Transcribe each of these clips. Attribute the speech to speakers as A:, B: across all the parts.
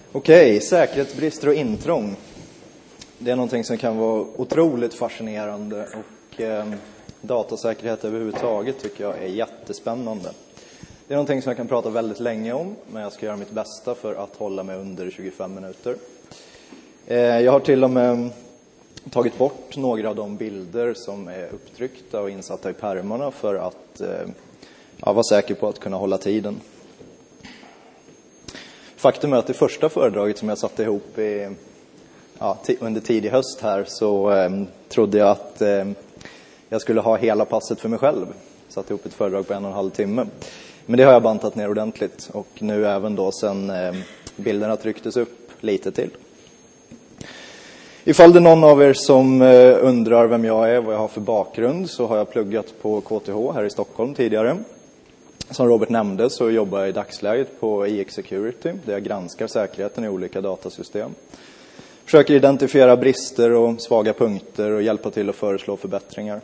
A: Okej, säkerhetsbrister och intrång. Det är någonting som kan vara otroligt fascinerande och datasäkerhet överhuvudtaget tycker jag är jättespännande. Det är någonting som jag kan prata väldigt länge om, men jag ska göra mitt bästa för att hålla mig under 25 minuter. Jag har till och med tagit bort några av de bilder som är upptryckta och insatta i pärmarna för att vara säker på att kunna hålla tiden. Faktum är att det första föredraget som jag satte ihop under tidig höst här så trodde jag att jag skulle ha hela passet för mig själv. Satte ihop ett föredrag på 1,5 timme. Men det har jag bantat ner ordentligt och nu även då sen bilderna trycktes upp lite till. Ifall det är någon av er som undrar vem jag är och vad jag har för bakgrund så har jag pluggat på KTH här i Stockholm tidigare. Som Robert nämnde så jobbar jag i dagsläget på EX Security där jag granskar säkerheten i olika datasystem. Försöker identifiera brister och svaga punkter och hjälpa till att föreslå förbättringar.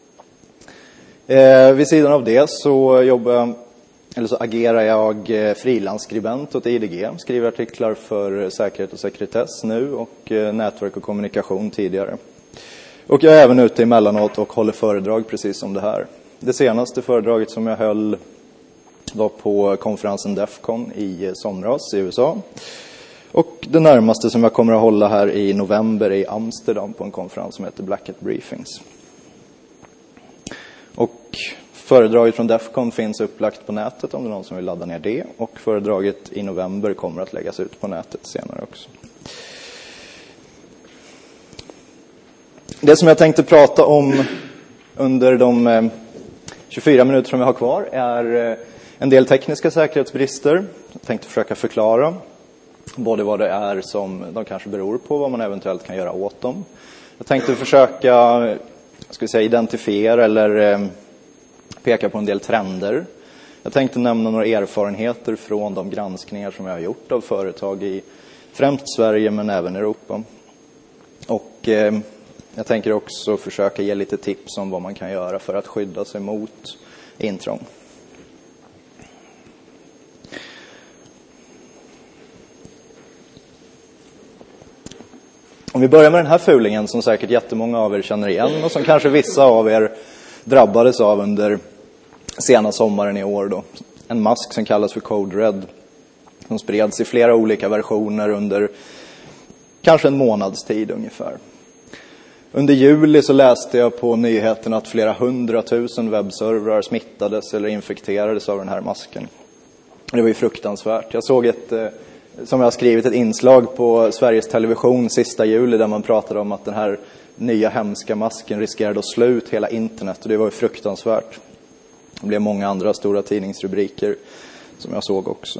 A: Vid sidan av det så agerar jag frilansskribent åt IDG. Skriver artiklar för säkerhet och sekretess nu och nätverk och kommunikation tidigare. Och jag är även ute emellanåt och håller föredrag precis som det här. Det senaste föredraget som jag höll var på konferensen DEFCON i somras i USA. Och det närmaste som jag kommer att hålla här i november är i Amsterdam på en konferens som heter Black Hat Briefings. Och föredraget från DEFCON finns upplagt på nätet om det är någon som vill ladda ner det. Och föredraget i november kommer att läggas ut på nätet senare också. Det som jag tänkte prata om under de 24 minuter som jag har kvar är en del tekniska säkerhetsbrister. Jag tänkte försöka förklara både vad det är som de kanske beror på, vad man eventuellt kan göra åt dem. Jag tänkte försöka identifiera eller peka på en del trender. Jag tänkte nämna några erfarenheter från de granskningar som jag har gjort av företag i främst Sverige men även Europa. Och jag tänker också försöka ge lite tips om vad man kan göra för att skydda sig mot intrång. Om vi börjar med den här fulingen som säkert jättemånga av er känner igen och som kanske vissa av er drabbades av under sena sommaren i år då. En mask som kallas för Code Red. Som spreds i flera olika versioner under kanske en månads tid ungefär. Under juli så läste jag på nyheterna att flera 100 000 webbservrar smittades eller infekterades av den här masken. Det var ju fruktansvärt. Jag såg som jag har skrivit ett inslag på Sveriges Television sista juli där man pratade om att den här nya hemska masken riskerade att slå ut hela internet och det var ju fruktansvärt. Det blev många andra stora tidningsrubriker som jag såg också.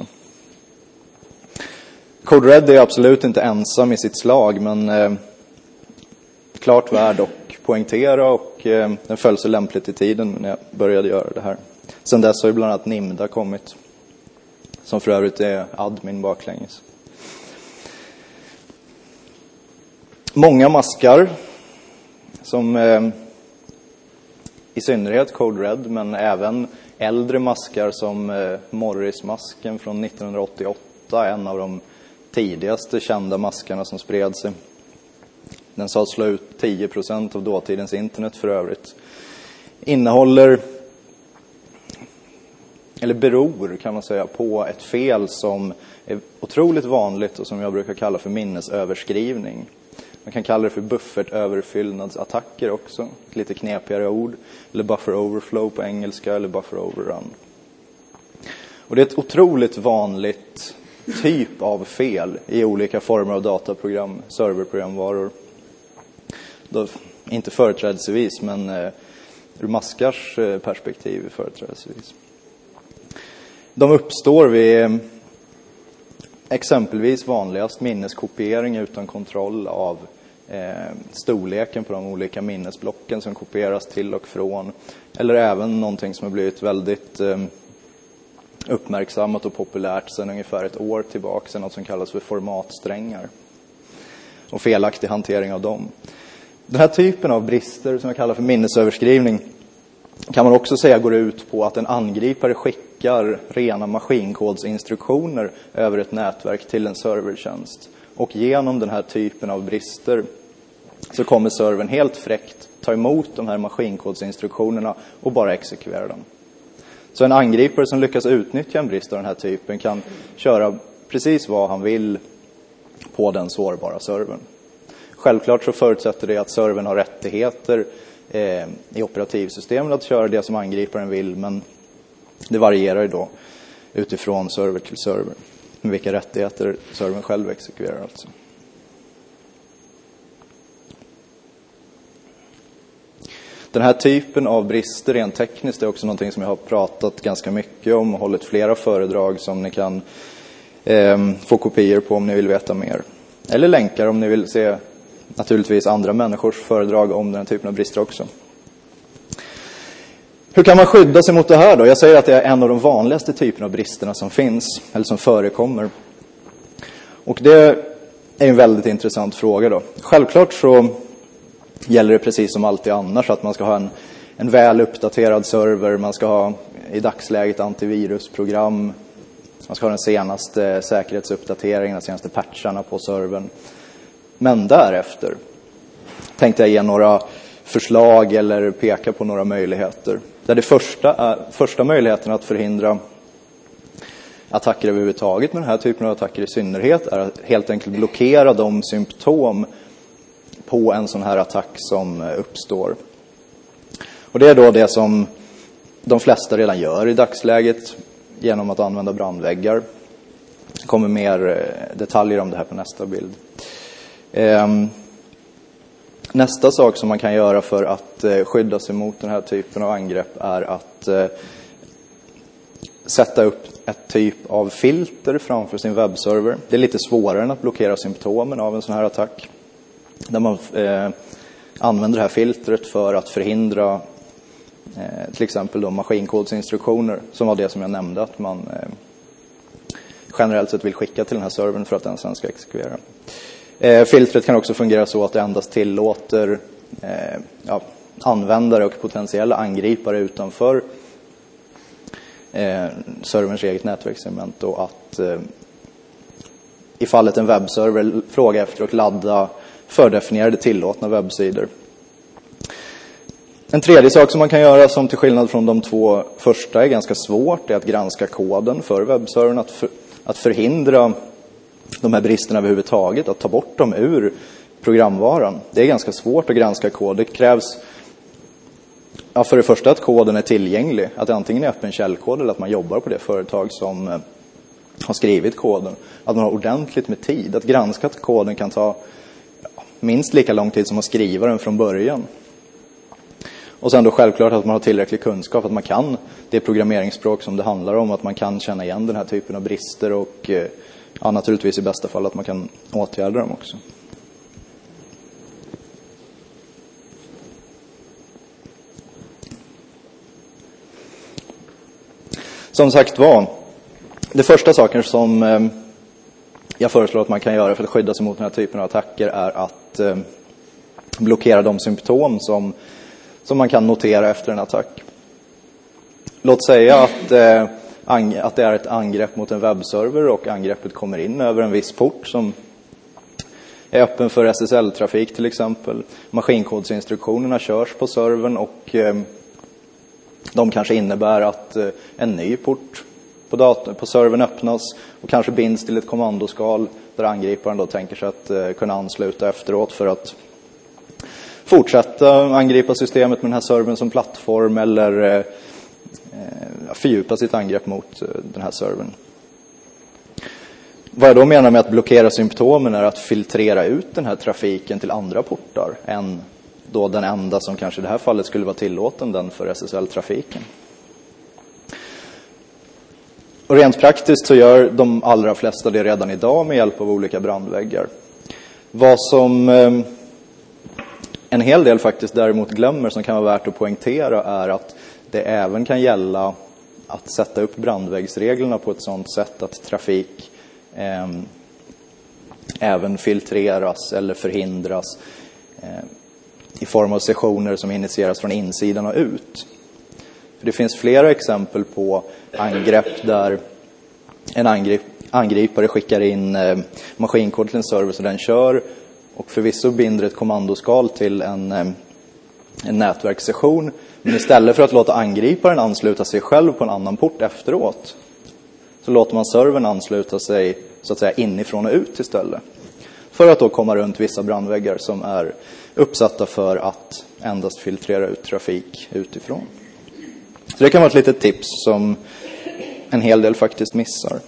A: Code Red är absolut inte ensam i sitt slag men klart värd att poängtera och den föll så lämpligt i tiden när jag började göra det här. Sen dess har ju bland annat Nimda kommit. Som för övrigt är admin baklänges. Många maskar som i synnerhet Code Red men även äldre maskar som Morris-masken från 1988. En av de tidigaste kända maskarna som spred sig. Den sa slå ut 10% av dåtidens internet för övrigt. Innehåller eller beror kan man säga på ett fel som är otroligt vanligt och som jag brukar kalla för minnesöverskrivning. Man kan kalla det för buffertöverfyllnadsattacker också. Ett lite knepigare ord. Eller buffer overflow på engelska eller buffer overrun. Och det är ett otroligt vanligt typ av fel i olika former av dataprogram, serverprogramvaror. Då, inte företrädesvis men ur maskars perspektiv företrädesvis. De uppstår vid exempelvis vanligast minneskopiering utan kontroll av storleken på de olika minnesblocken som kopieras till och från. Eller även någonting som har blivit väldigt uppmärksammat och populärt sedan ungefär ett år tillbaka. Något som kallas för formatsträngar. Och felaktig hantering av dem. Den här typen av brister som jag kallar för minnesöverskrivning kan man också säga går ut på att en angripare skickar rena maskinkodsinstruktioner över ett nätverk till en servertjänst. Och genom den här typen av brister så kommer servern helt fräckt ta emot de här maskinkodsinstruktionerna och bara exekvera dem. Så en angripare som lyckas utnyttja en brist av den här typen kan köra precis vad han vill på den sårbara servern. Självklart så förutsätter det att servern har rättigheter i operativsystemet att köra det som angriparen vill, men det varierar ju då utifrån server till server med vilka rättigheter servern själv exekverar alltså. Den här typen av brister rent tekniskt är också någonting som jag har pratat ganska mycket om och hållit flera föredrag som ni kan få kopior på om ni vill veta mer. Eller länkar om ni vill se naturligtvis andra människors föredrag om den här typen av brister också. Hur kan man skydda sig mot det här då? Jag säger att det är en av de vanligaste typerna av bristerna som finns, eller som förekommer. Och det är en väldigt intressant fråga då. Självklart så gäller det precis som alltid annars att man ska ha en väl uppdaterad server, man ska ha i dagsläget antivirusprogram, man ska ha den senaste säkerhetsuppdateringen, de senaste patcharna på servern. Men därefter tänkte jag ge några förslag eller peka på några möjligheter. Där det första möjligheten att förhindra attacker överhuvudtaget, med den här typen av attacker i synnerhet, är att helt enkelt blockera de symptom på en sån här attack som uppstår. Och det är då det som de flesta redan gör i dagsläget genom att använda brandväggar. Det kommer mer detaljer om det här på nästa bild. Nästa sak som man kan göra för att skydda sig mot den här typen av angrepp är att sätta upp ett typ av filter framför sin webbserver. Det är lite svårare än att blockera symptomen av en sån här attack. Där man använder det här filtret för att förhindra till exempel då maskinkodsinstruktioner, som var det som jag nämnde att man generellt sett vill skicka till den här servern för att den sen ska exekvera. Filtret kan också fungera så att det endast tillåter användare och potentiella angripare utanför serverns eget nätverkssegment, och att i fallet en webbserver fråga efter och ladda fördefinierade tillåtna webbsidor. En tredje sak som man kan göra, som till skillnad från de två första är ganska svårt, är att granska koden för webbservern, att förhindra de här bristerna överhuvudtaget, att ta bort dem ur programvaran. Det är ganska svårt att granska kod. Det krävs för det första att koden är tillgänglig, att det antingen är öppen källkod eller att man jobbar på det företag som har skrivit koden. Att man har ordentligt med tid. Att granska att koden kan ta minst lika lång tid som att skriva den från början. Och sen då självklart att man har tillräcklig kunskap, att man kan det programmeringsspråk som det handlar om, att man kan känna igen den här typen av brister och naturligtvis i bästa fall att man kan åtgärda dem också. Som sagt var, det första saken som jag föreslår att man kan göra för att skydda sig mot den här typen av attacker är att blockera de symptom som man kan notera efter en attack. Låt säga att det är ett angrepp mot en webbserver och angreppet kommer in över en viss port som är öppen för SSL-trafik till exempel. Maskinkodsinstruktionerna körs på servern och de kanske innebär att en ny port på servern öppnas och kanske binds till ett kommandoskal där angriparen då tänker sig att kunna ansluta efteråt för att fortsätta angripa systemet med den här servern som plattform eller fördjupa sitt angrepp mot den här servern. Vad jag då menar med att blockera symptomen är att filtrera ut den här trafiken till andra portar än då den enda som kanske i det här fallet skulle vara tillåten, den för SSL-trafiken. Och rent praktiskt så gör de allra flesta det redan idag med hjälp av olika brandväggar. Vad som en hel del faktiskt däremot glömmer, som kan vara värt att poängtera, är att det även kan gälla att sätta upp brandväggsreglerna på ett sådant sätt att trafik även filtreras eller förhindras i form av sessioner som initieras från insidan och ut. För det finns flera exempel på angrepp där en angripare skickar in maskinkod till en server så den kör, och förvisso binder ett kommandoskal till en nätverkssession, men istället för att låta angriparen ansluta sig själv på en annan port efteråt, så låter man servern ansluta sig så att säga inifrån och ut istället. För att då komma runt vissa brandväggar som är uppsatta för att endast filtrera ut trafik utifrån. Så det kan vara ett litet tips som en hel del faktiskt missar.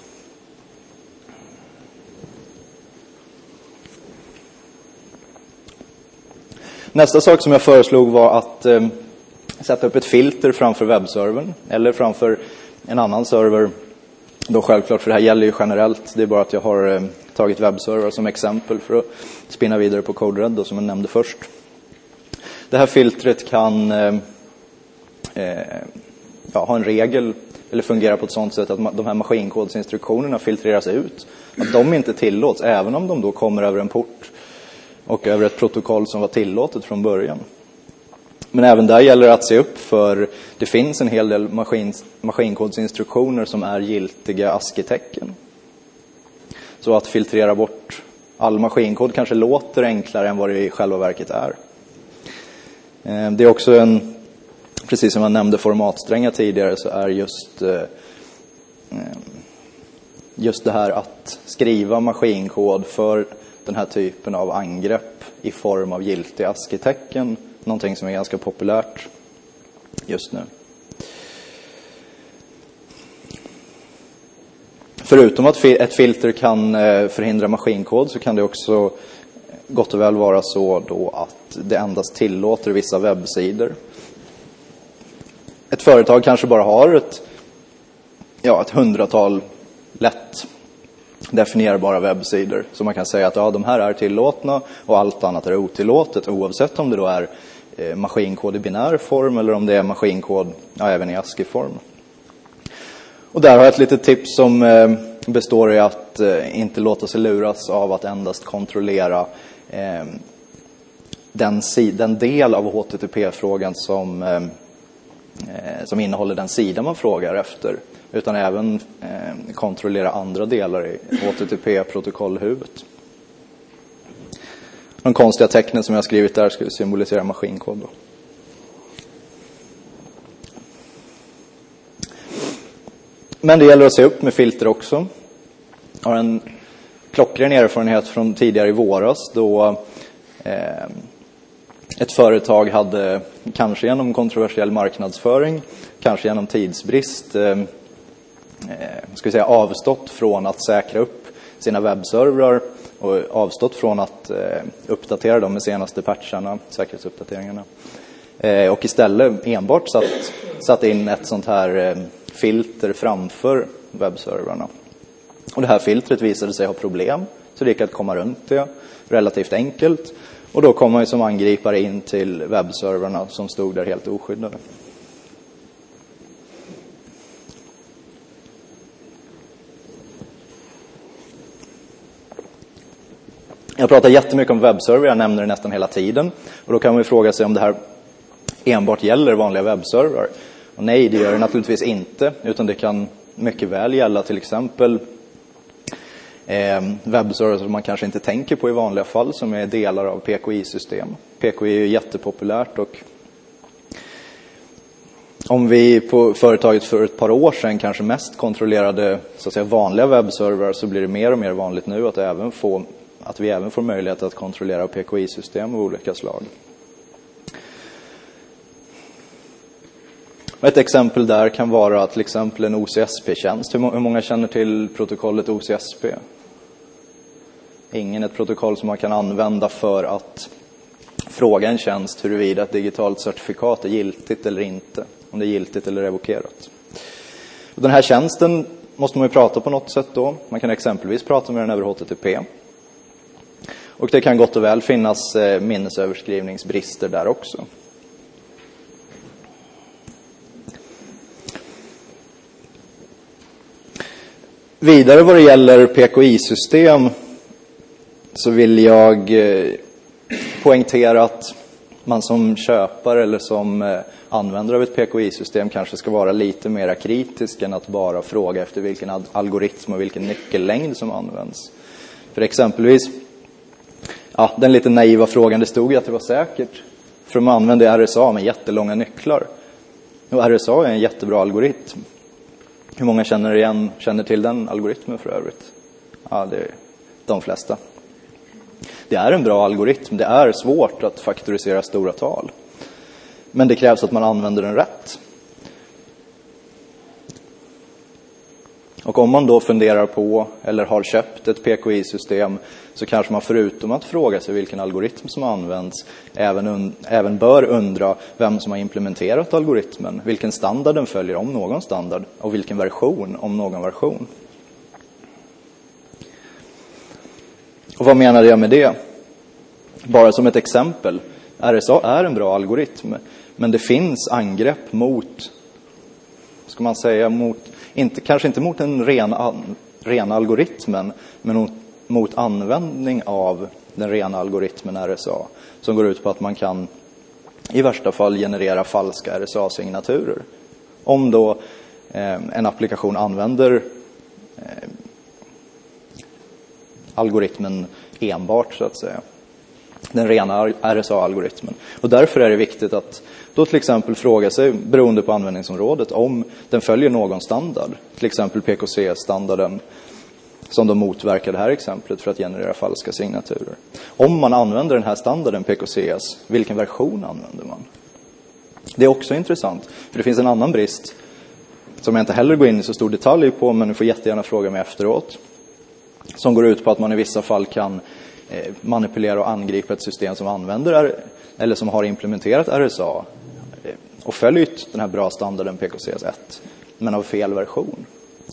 A: Nästa sak som jag föreslog var att sätta upp ett filter framför webbservern eller framför en annan server. Då självklart, för det här gäller ju generellt. Det är bara att jag har tagit webbserver som exempel för att spinna vidare på CodeRed då, som jag nämnde först. Det här filtret kan ha en regel eller fungera på ett sådant sätt att de här maskinkodsinstruktionerna filtreras ut. Att de inte tillåts, även om de då kommer över en port och över ett protokoll som var tillåtet från början. Men även där gäller det att se upp, för det finns en hel del maskinkodsinstruktioner som är giltiga ASCII-tecken. Så att filtrera bort all maskinkod kanske låter enklare än vad det i själva verket är. Det är också precis som jag nämnde formatsträngar tidigare, så är just det här att skriva maskinkod för den här typen av angrepp i form av giltiga ASCII-tecken någonting som är ganska populärt just nu. Förutom att ett filter kan förhindra maskinkod, så kan det också gott och väl vara så då att det endast tillåter vissa webbsidor. Ett företag kanske bara har ett 100-tal lätt definierbara webbsidor. Så man kan säga att de här är tillåtna och allt annat är otillåtet, oavsett om det då är maskinkod i binär form eller om det är maskinkod även i ASCII-form. Och där har jag ett litet tips som består i att inte låta sig luras av att endast kontrollera den del av HTTP-frågan som innehåller den sida man frågar efter, utan även kontrollera andra delar i HTTP-protokollhuvudet. De konstiga tecknen som jag har skrivit där ska symbolisera maskinkod då. Men det gäller att se upp med filter också. Jag har en klockren erfarenhet från tidigare i våras då ett företag hade, kanske genom kontroversiell marknadsföring, kanske genom tidsbrist, avstått från att säkra upp sina webbservrar och avstått från att uppdatera dem med senaste patcharna, säkerhetsuppdateringarna. Och istället enbart satt in ett sånt här filter framför webbservrarna. Och det här filtret visade sig ha problem, så det gick att komma runt det relativt enkelt. Och då kom man ju som angripare in till webbservrarna som stod där helt oskyddade. Jag pratar jättemycket om webbserver, jag nämner det nästan hela tiden. Och då kan man ju fråga sig om det här enbart gäller vanliga webbservrar. Och nej, det gör det naturligtvis inte, utan det kan mycket väl gälla till exempel webbserver som man kanske inte tänker på i vanliga fall, som är delar av PKI-system. PKI är ju jättepopulärt, och om vi på företaget för ett par år sedan kanske mest kontrollerade så att säga vanliga webbserver, så blir det mer och mer vanligt nu att vi även får möjlighet att kontrollera PKI-system av olika slag. Ett exempel där kan vara till exempel en OCSP-tjänst. Hur många känner till protokollet OCSP? Ingen. Ett protokoll som man kan använda för att fråga en tjänst huruvida ett digitalt certifikat är giltigt eller inte. Om det är giltigt eller revokerat. Och den här tjänsten måste man ju prata på något sätt då. Man kan exempelvis prata med den över HTTP. Och det kan gott och väl finnas minnesöverskrivningsbrister där också. Vidare vad det gäller PKI-system så vill jag poängtera att man som köpare eller som användare av ett PKI-system kanske ska vara lite mer kritisk än att bara fråga efter vilken algoritm och vilken nyckellängd som används. För exempelvis, den lite naiva frågan, det stod ju att det var säkert för man använder RSA med jättelånga nycklar. Och RSA är en jättebra algoritm. Hur många känner till den algoritmen för övrigt? Ja, det är de flesta. Det är en bra algoritm. Det är svårt att faktorisera stora tal. Men det krävs att man använder den rätt. Och om man då funderar på eller har köpt ett PKI-system så kanske man förutom att fråga sig vilken algoritm som används även bör undra vem som har implementerat algoritmen, vilken standard den följer om någon standard och vilken version om någon version. Och vad menade jag med det? Bara som ett exempel. RSA är en bra algoritm, men det finns angrepp mot, ska man säga, kanske inte mot den rena algoritmen, men mot användning av den rena algoritmen RSA, som går ut på att man kan i värsta fall generera falska RSA-signaturer. Om då en applikation använder algoritmen enbart så att säga. Den rena RSA-algoritmen. Och därför är det viktigt att då till exempel fråga sig, beroende på användningsområdet, om den följer någon standard. Till exempel PKC-standarden som de motverkar det här exemplet för att generera falska signaturer. Om man använder den här standarden PKCS, vilken version använder man? Det är också intressant, för det finns en annan brist som jag inte heller går in i så stor detalj på, men ni får jättegärna fråga mig efteråt. Som går ut på att man i vissa fall kan manipulera och angripa ett system som använder eller som har implementerat RSA och följt den här bra standarden PKCS1 men av fel version.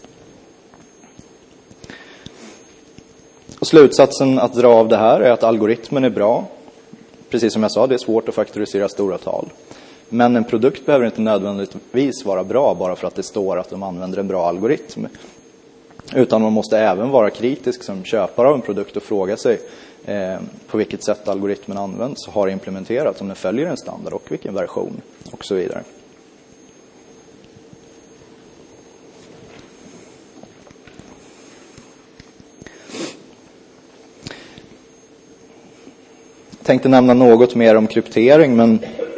A: Och slutsatsen att dra av det här är att algoritmen är bra. Precis som jag sa, det är svårt att faktorisera stora tal. Men en produkt behöver inte nödvändigtvis vara bra bara för att det står att de använder en bra algoritm. Utan man måste även vara kritisk som köpare av en produkt och fråga sig på vilket sätt algoritmen används och har implementerats, om den följer en standard och vilken version och så vidare. Jag tänkte nämna något mer om kryptering, men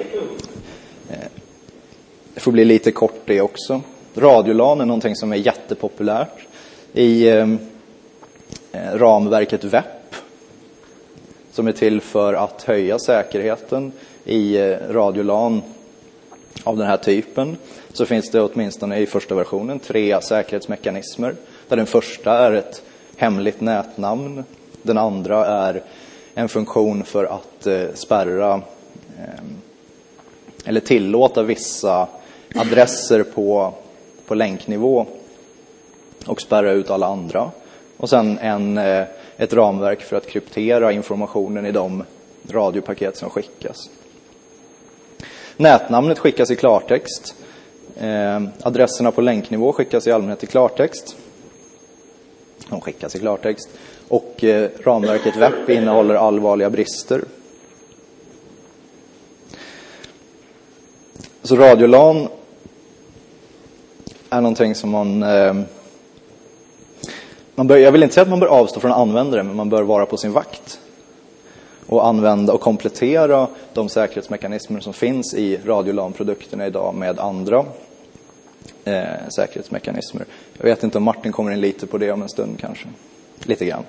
A: det får bli lite kort det också. Radiolan är någonting som är jättepopulärt i ramverket WEP, som är till för att höja säkerheten i radiolan av den här typen. Så finns det åtminstone i första versionen 3 säkerhetsmekanismer. Där den första är ett hemligt nätnamn. Den andra är en funktion för att spärra eller tillåta vissa adresser på länknivå och spärra ut alla andra. Och sen ett ramverk för att kryptera informationen i de radiopaket som skickas. Nätnamnet skickas i klartext. Adresserna på länknivå skickas i allmänhet i klartext. De skickas i klartext. Och ramverket WEP innehåller allvarliga brister. Så radiolan är någonting som jag vill inte säga att man bör avstå från att använda det, men man bör vara på sin vakt och använda och komplettera de säkerhetsmekanismer som finns i radiolan-produkterna idag med andra säkerhetsmekanismer. Jag vet inte om Martin kommer in lite på det om en stund kanske. Lite grann.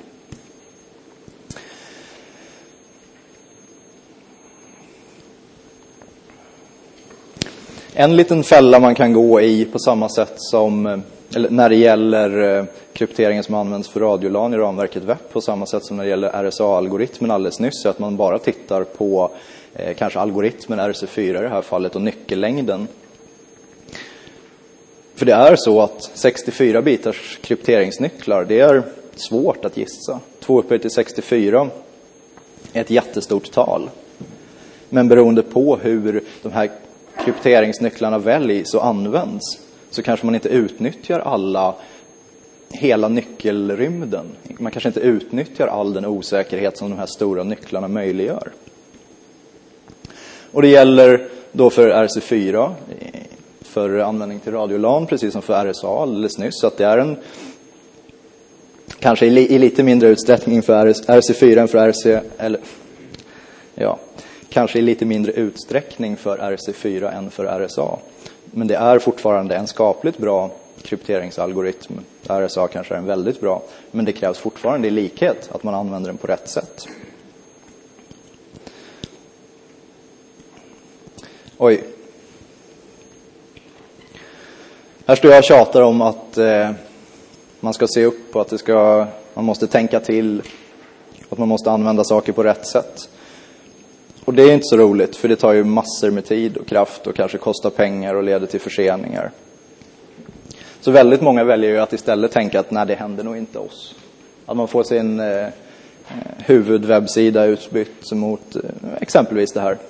A: En liten fälla man kan gå i på samma sätt som när det gäller krypteringen som används för radiolan i ramverket WEP, på samma sätt som när det gäller RSA-algoritmen alldeles nyss, är att man bara tittar på kanske algoritmen RC4 i det här fallet och nyckellängden. För det är så att 64 bitars krypteringsnycklar, det är svårt att gissa. 2 upphöjt till 64 är ett jättestort tal. Men beroende på hur de här krypteringsnycklarna väljs och används, så kanske man inte utnyttjar hela nyckelrymden. Man kanske inte utnyttjar all den osäkerhet som de här stora nycklarna möjliggör. Och det gäller då för RC4 för användning till radiolan, precis som för RSA alldeles nyss. Så att det är kanske i lite mindre utsträckning för RC4 än för kanske i lite mindre utsträckning för RC4 än för RSA. Men det är fortfarande en skapligt bra krypteringsalgoritm. RSA kanske är en väldigt bra, men det krävs fortfarande i likhet att man använder den på rätt sätt. Oj. Här står jag och tjatar om att man ska se upp och att man måste tänka till, att man måste använda saker på rätt sätt. Och det är inte så roligt, för det tar ju massor med tid och kraft och kanske kostar pengar och leder till förseningar. Så väldigt många väljer ju att istället tänka att nej, det händer nog inte oss. Att man får sin huvudwebbsida utbytt mot exempelvis det här.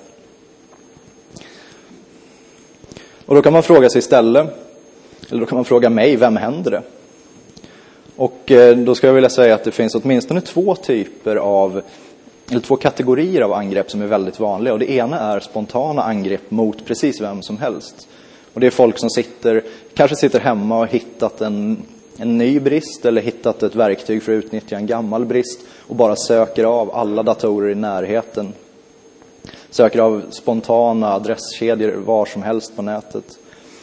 A: Och då kan man fråga sig istället, eller då kan man fråga mig, vem händer det? Och då ska jag vilja säga att det finns åtminstone två kategorier av angrepp som är väldigt vanliga. Och det ena är spontana angrepp mot precis vem som helst. Och det är folk som kanske sitter hemma och har hittat en ny brist eller hittat ett verktyg för att utnyttja en gammal brist och bara söker av alla datorer i närheten. Söker av spontana adresskedjor var som helst på nätet.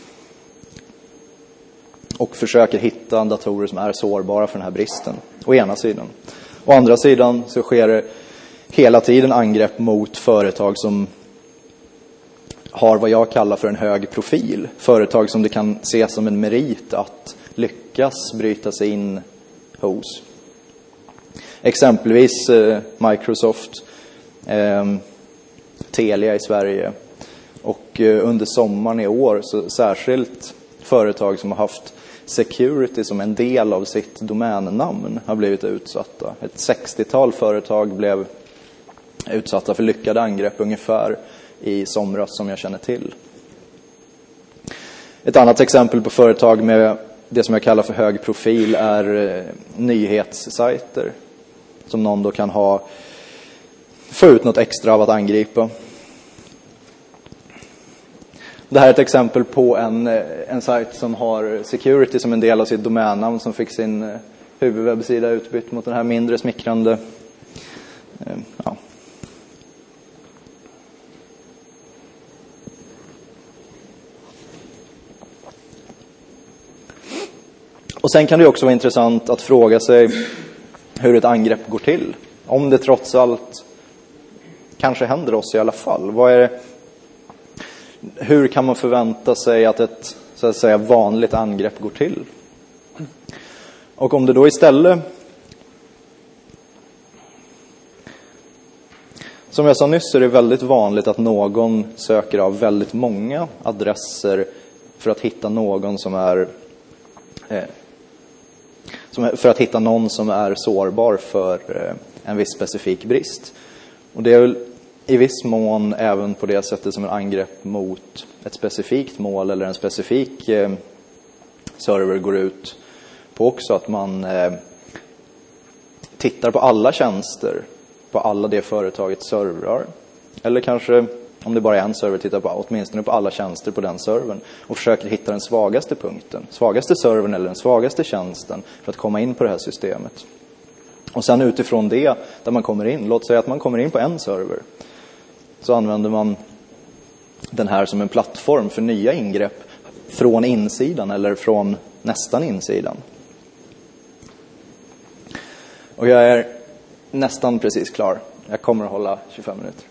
A: Och försöker hitta datorer som är sårbara för den här bristen. Å ena sidan. Å andra sidan så sker det hela tiden angrepp mot företag som har vad jag kallar för en hög profil. Företag som det kan ses som en merit att lyckas bryta sig in hos. Exempelvis Microsoft, Telia i Sverige och under sommaren i år så särskilt företag som har haft security som en del av sitt domännamn har blivit utsatta. Ett 60-tal företag blev utsatta för lyckade angrepp ungefär i somras som jag känner till. Ett annat exempel på företag med det som jag kallar för hög profil är nyhetssajter som någon då kan få ut något extra av att angripa. Det här är ett exempel på en sajt som har security som en del av sitt domännamn som fick sin huvudwebbsida utbytt mot den här mindre smickrande. Ja. Och sen kan det också vara intressant att fråga sig hur ett angrepp går till. Om det trots allt kanske händer oss i alla fall. Hur kan man förvänta sig att ett så att säga vanligt angrepp går till? Och om det då istället, som jag sa nyss, är det väldigt vanligt att någon söker av väldigt många adresser för att hitta någon som är sårbar för en viss specifik brist. Och det är väl i viss mån även på det sättet som en angrepp mot ett specifikt mål eller en specifik server går ut på också, att man tittar på alla tjänster på alla det företagets servrar. Eller kanske, om det bara är en server, tittar på åtminstone på alla tjänster på den servern och försöker hitta den svagaste punkten, svagaste servern eller den svagaste tjänsten för att komma in på det här systemet. Och sen utifrån det, där man kommer in, låt säga att man kommer in på en server, så använder man den här som en plattform för nya ingrepp från insidan eller från nästan insidan. Och jag är nästan precis klar. Jag kommer att hålla 25 minuter.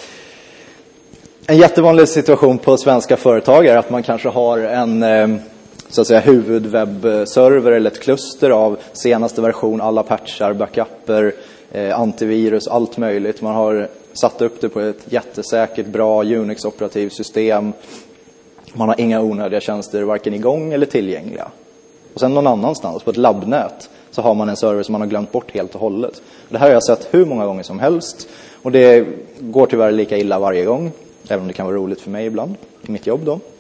A: En jättevanlig situation på svenska företag är att man kanske har en så att säga huvudwebbserver eller ett kluster av senaste version, alla patchar, backuper, antivirus, allt möjligt. Man har satt upp det på ett jättesäkert, bra Unix-operativsystem. Man har inga onödiga tjänster varken igång eller tillgängliga. Och sen någon annanstans på ett labbnät så har man en server som man har glömt bort helt och hållet. Det här har jag sett hur många gånger som helst. Och det går tyvärr lika illa varje gång. Även om det kan vara roligt för mig ibland, i mitt jobb då.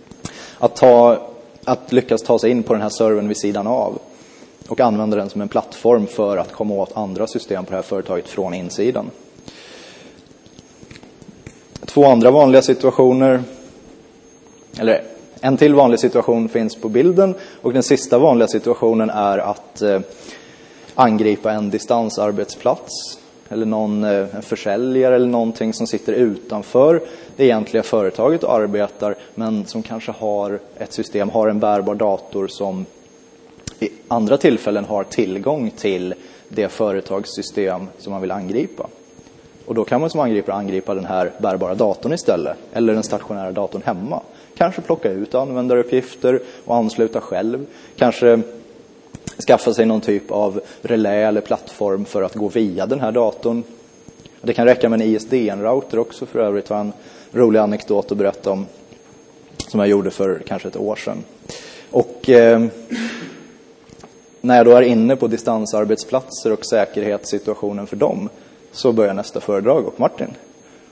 A: Att lyckas ta sig in på den här servern vid sidan av. Och använda den som en plattform för att komma åt andra system på det här företaget från insidan. 2 andra vanliga situationer, eller en till vanlig situation finns på bilden, och den sista vanliga situationen är att angripa en distansarbetsplats eller en försäljare eller någonting som sitter utanför det egentliga företaget och arbetar, men som kanske har ett system, har en bärbar dator som i andra tillfällen har tillgång till det företagssystem som man vill angripa. Och då kan man som angripare angripa den här bärbara datorn istället, eller den stationära datorn hemma. Kanske plocka ut användaruppgifter och ansluta själv. Kanske skaffa sig någon typ av relä eller plattform för att gå via den här datorn. Det kan räcka med en ISDN-router också, för övrigt var en rolig anekdot att berätta om som jag gjorde för kanske ett år sedan. Och när jag då är inne på distansarbetsplatser och säkerhetssituationen för dem, så börjar nästa föredrag. Och Martin?